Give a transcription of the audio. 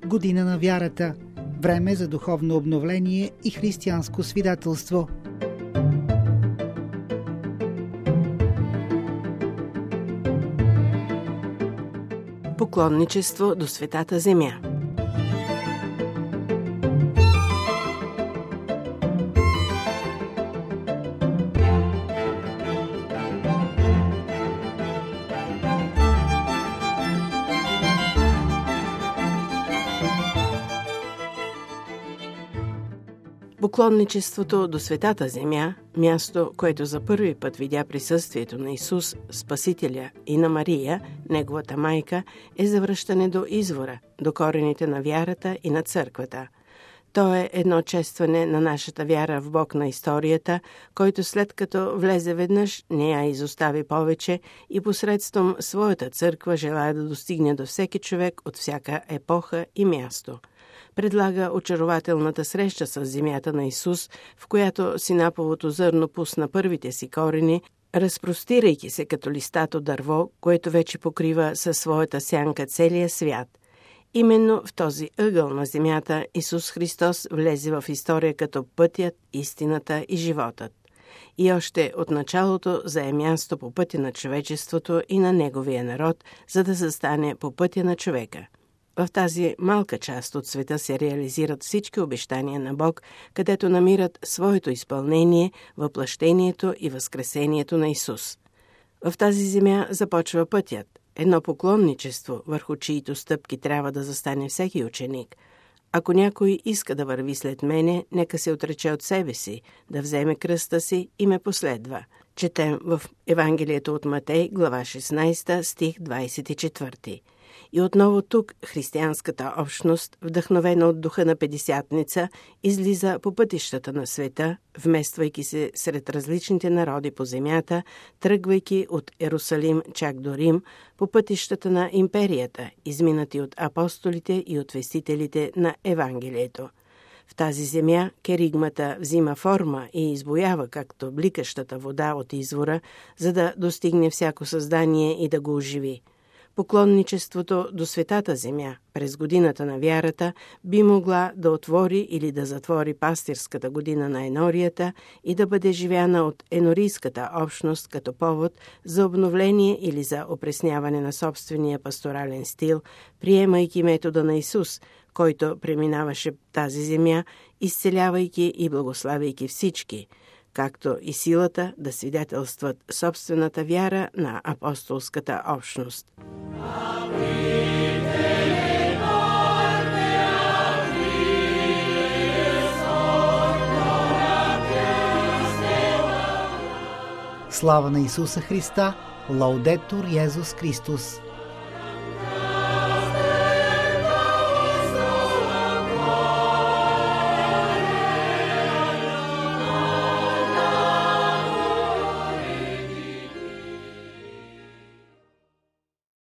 година на вярата, време за духовно обновление и християнско свидетелство. Поклонничество до Светата Земя. Поклонничеството до Светата Земя, място, което за първи път видя присъствието на Исус, Спасителя, и на Мария, неговата майка, е завръщане до извора, до корените на вярата и на църквата. То е едно честване на нашата вяра в Бог на историята, който след като влезе веднъж, не я изостави повече и посредством своята църква желая да достигне до всеки човек от всяка епоха и място. Предлага очарователната среща с земята на Исус, в която синаповото зърно пусна първите си корени, разпростирайки се като листато дърво, което вече покрива със своята сянка целия свят. Именно в този ъгъл на земята Исус Христос влезе в история като пътят, истината и животът. И още от началото зае място по пътя на човечеството и на неговия народ, за да застане по пътя на човека. В тази малка част от света се реализират всички обещания на Бог, където намират своето изпълнение, въплъщението и възкресението на Исус. В тази земя започва пътят, едно поклонничество, върху чието стъпки трябва да застане всеки ученик. Ако някой иска да върви след мене, нека се отрече от себе си, да вземе кръста си и ме последва. Четем в Евангелието от Матей, глава 16, стих 24. И отново тук християнската общност, вдъхновена от духа на Петдесятница, излиза по пътищата на света, вмествайки се сред различните народи по земята, тръгвайки от Ерусалим чак до Рим, по пътищата на империята, изминати от апостолите и от вестителите на Евангелието. В тази земя керигмата взима форма и избоява както бликащата вода от извора, за да достигне всяко създание и да го оживи. Поклонничеството до Светата Земя през годината на вярата би могла да отвори или да затвори пастирската година на енорията и да бъде живяна от енорийската общност като повод за обновление или за опресняване на собствения пасторален стил, приемайки метода на Исус, който преминаваше тази земя, изцелявайки и благославяйки всички, както и силата да свидетелстват собствената вяра на апостолската общност. Слава на Исуса Христа! Лаудетур Йезус Христос!